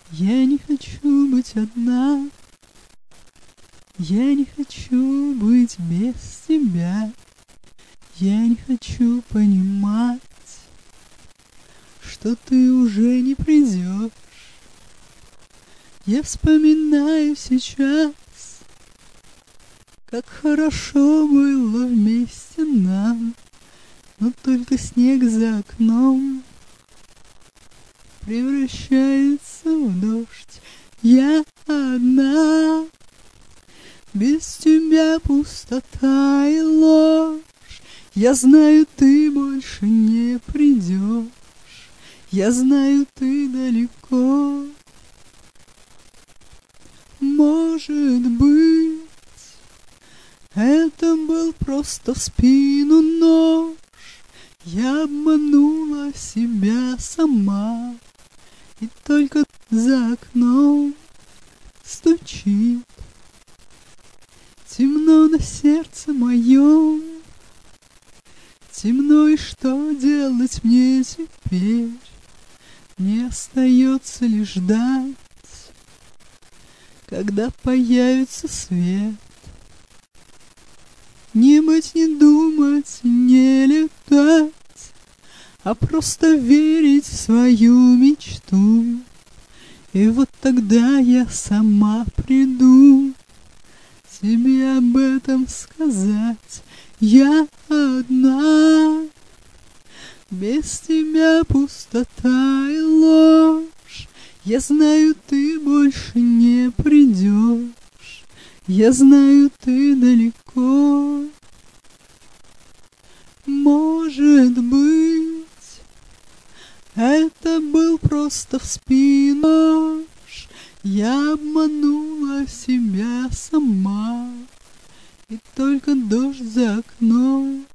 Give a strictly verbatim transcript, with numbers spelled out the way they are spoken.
Я не хочу быть одна, я не хочу быть без тебя, я не хочу понимать, что ты уже не придешь. Я вспоминаю сейчас, как хорошо было вместе нам, но только снег за окном превращается в дождь. Я одна, без тебя пустота и ложь. Я знаю, ты больше не придешь, я знаю, ты далеко. Может быть, это был просто в спину нож. Я обманула себя сама, и только за окном стучит темно на сердце моем. Темно, и что делать мне теперь? Мне остается лишь ждать, когда появится свет. Не быть, не думать, не летать, а просто верить в свою мечту. И вот тогда я сама приду тебе об этом сказать. Я одна, без тебя пустота и ложь. Я знаю, ты больше не придешь, я знаю, ты далеко. Может быть, это был просто в спину нож. Я обманула себя сама, и только дождь за окном